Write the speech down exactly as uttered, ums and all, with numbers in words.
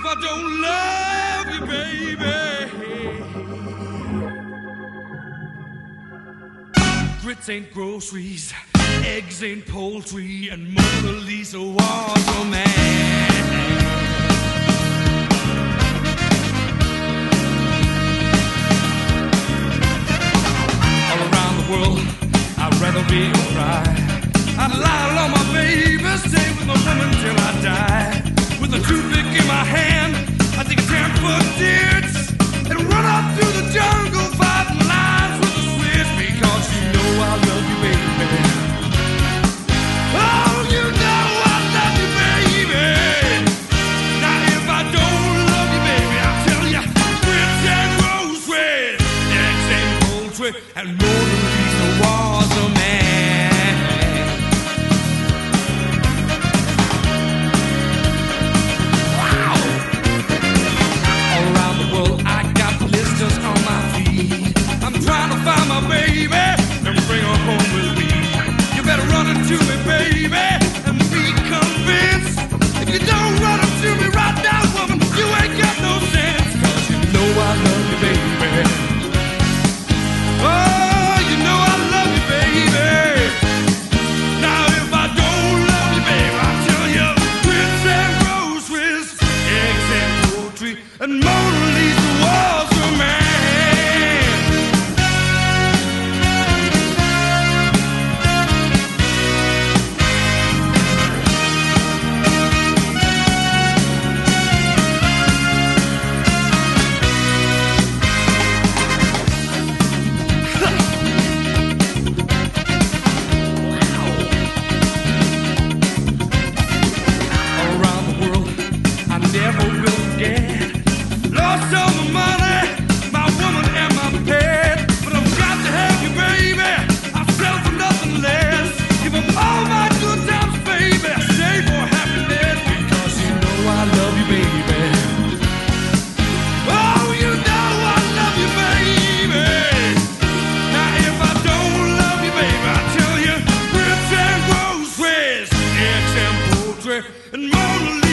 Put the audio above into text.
if I don't love you, baby. Grits ain't groceries, eggs ain't poultry, and Mona Lisa was a man. All around the world, I'd rather be a bride. I'd lie along my baby, stay with my woman till I die. With a toothpick in my hand, I take a ten-foot ditch and run up through the jungle, fighting lines with the switch, because you know I love you, baby. Oh, you know I love you, baby. Now if I don't love you, baby, I'll tell you, grits and roses, eggs and poultry, and Mona Lisa was a man. Find my baby and bring her home with me. You better run it to me, baby, and be convinced. If you don't run it to me right now, woman, you ain't got no sense. Cause you know I love you, baby. Oh, you know I love you, baby. Now if I don't love you, baby, I'll tell you, grits and roses, eggs and poultry, and Mona Lisa was a man. And Mona Lisa